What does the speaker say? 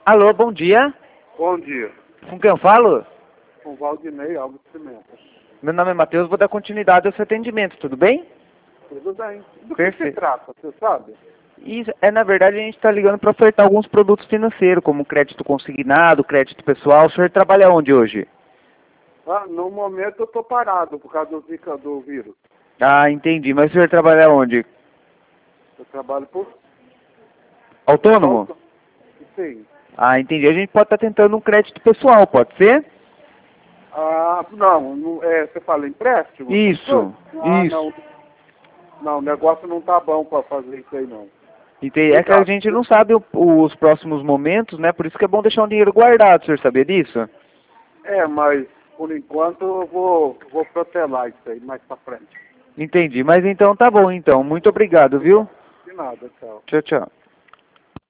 Alô, bom dia. Bom dia. Com quem eu falo? Com Valdinei Alves Pimenta. Meu nome é Matheus, vou dar continuidade ao seu atendimento, tudo bem? Tudo bem. Do que se Perfeito. trata, você sabe? Isso, na verdade, a gente está ligando para ofertar alguns produtos financeiros, como crédito consignado, crédito pessoal. O senhor trabalha onde hoje? Ah, no momento eu estou parado por causa do vírus. Ah, entendi. Mas o senhor trabalha onde? Eu trabalho por... Autônomo? Sim. Ah, entendi. A gente pode estar tentando um crédito pessoal, pode ser? Ah, não, você fala empréstimo? Isso, Ah, isso. não, o negócio não tá bom para fazer isso aí não. Entendi. É que a Obrigado. gente não sabe os próximos momentos, né? Por isso que é bom deixar um dinheiro guardado, o senhor sabia disso? Mas por enquanto eu vou protelar isso aí mais para frente. Entendi. Mas então tá bom, então. Muito obrigado, viu? De nada, tchau. Tchau, tchau.